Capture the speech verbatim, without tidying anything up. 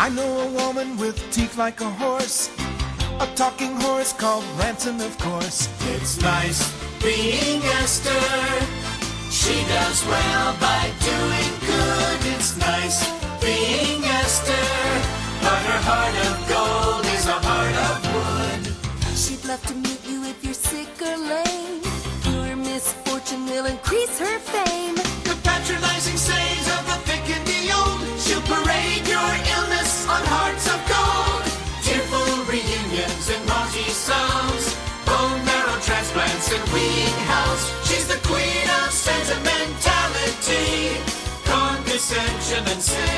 I know a woman with teeth like a horse, a talking horse called Ransom, of course. It's nice being Esther. She does well by doing good. It's nice being Esther, but her heart of gold is a heart of wood. She'd love to meet you if you're sick or lame. Your misfortune will increase her fame. The patronizing sayings of the thick and the old, she'll parade your illness on hearts of gold. Tearful reunions and raunchy songs, bone marrow transplants and weeing house. She's the queen of sentimentality, condescension and sin.